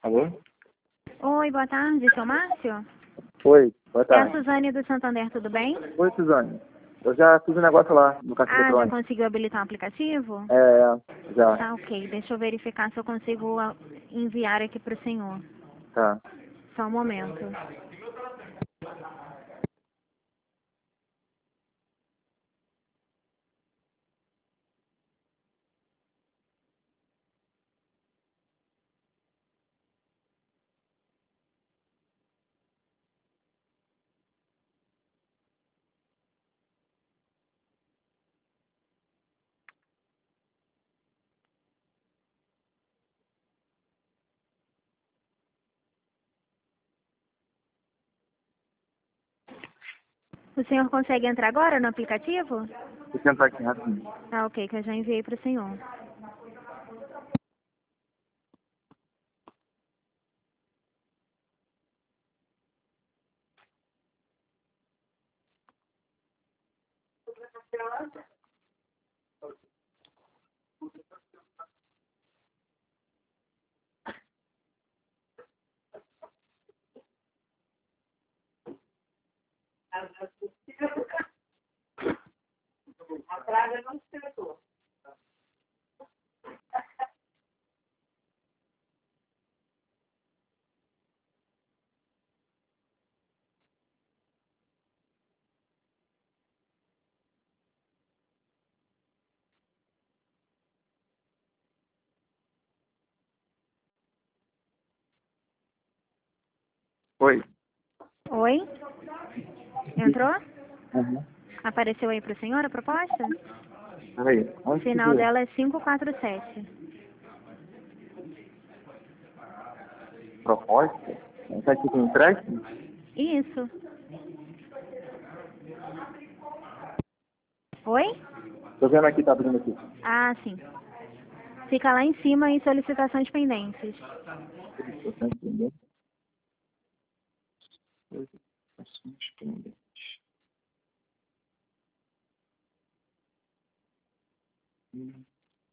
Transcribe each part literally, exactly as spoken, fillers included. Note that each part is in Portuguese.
Alô? Oi, boa tarde, seu Márcio? Oi, boa É a tarde. Suzane do Santander, tudo bem? Oi, Suzane. Eu já fiz um negócio lá no caixa Ah, já eletrônico. conseguiu habilitar o aplicativo? É, já. Tá ok, deixa eu verificar se eu consigo ah, enviar aqui para o senhor. Tá. Só um momento. O senhor consegue entrar agora no aplicativo? Vou tentar aqui rapidinho. Tá ok, que eu já enviei para o senhor. Oi. Oi? Entrou? Uhum. Apareceu aí para o senhor a proposta? Peraí, O onde que final viu? dela é cinco quatro sete. Proposta? Tá aqui com empréstimo? Isso. Oi? Tô vendo aqui, tá abrindo aqui. Ah, sim. Fica lá em cima em solicitações pendentes. Tô sem entender. Solicitações pendentes. Hum.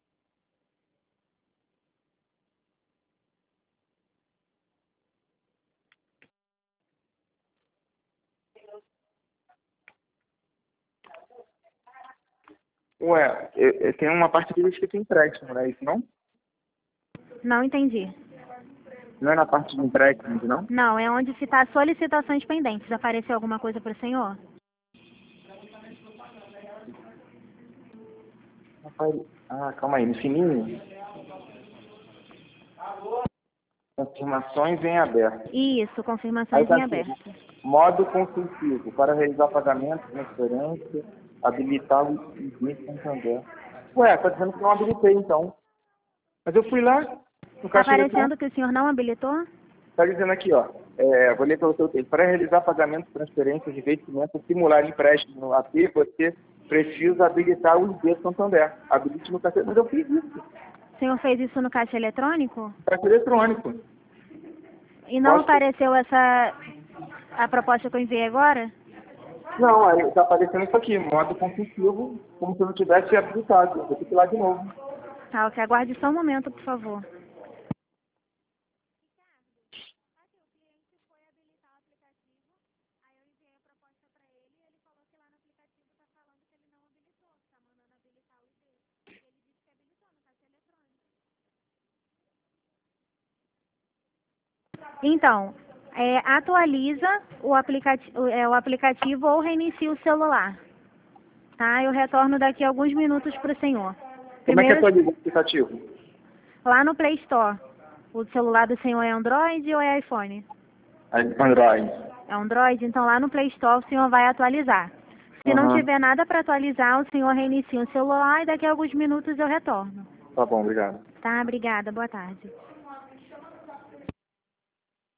Ué, eu, eu tenho uma parte aqui escrito empréstimo, não é isso não? Não entendi. Não é na parte de empréstimo, não? Não, é onde está solicitações pendentes. Apareceu alguma coisa para o senhor? Rapaz, ah, calma aí, no fininho. Confirmações em aberto. Isso, Aí confirmações tá em aqui, aberto. modo consultivo, para realizar pagamento, transferência, habilitar o Business Santander. Ué, tá dizendo que não habilitei então. Mas eu fui lá, no Está caixa aparecendo eletrônico, que o senhor não habilitou? tá dizendo aqui, ó, é, vou ler para o seu texto, para realizar pagamento, transferência, investimento, simular empréstimo no A P, você precisa habilitar o I D Santander. Habilite no caixa, mas eu fiz isso, O senhor fez isso no caixa eletrônico? caixa eletrônico. E não Posso apareceu essa a proposta que eu enviei agora? Não, aí tá aparecendo isso aqui, modo consultivo, como se eu não tivesse habilitado. Vou ter que ir lá de novo. Tá, ok. Aguarde só um momento, por favor. Então, é, atualiza o, aplicati o, é, o aplicativo ou reinicia o celular. Tá? Eu retorno daqui a alguns minutos para o senhor. Como é que Primeiro, atualiza o aplicativo? lá no Play Store. O celular do senhor é Android ou é iPhone? Aí, Android. É Android? Então lá no Play Store o senhor vai atualizar. Se não Aham. tiver nada para atualizar, o senhor reinicia o celular e daqui a alguns minutos eu retorno. Tá bom, obrigado. Tá? Obrigada. Boa tarde.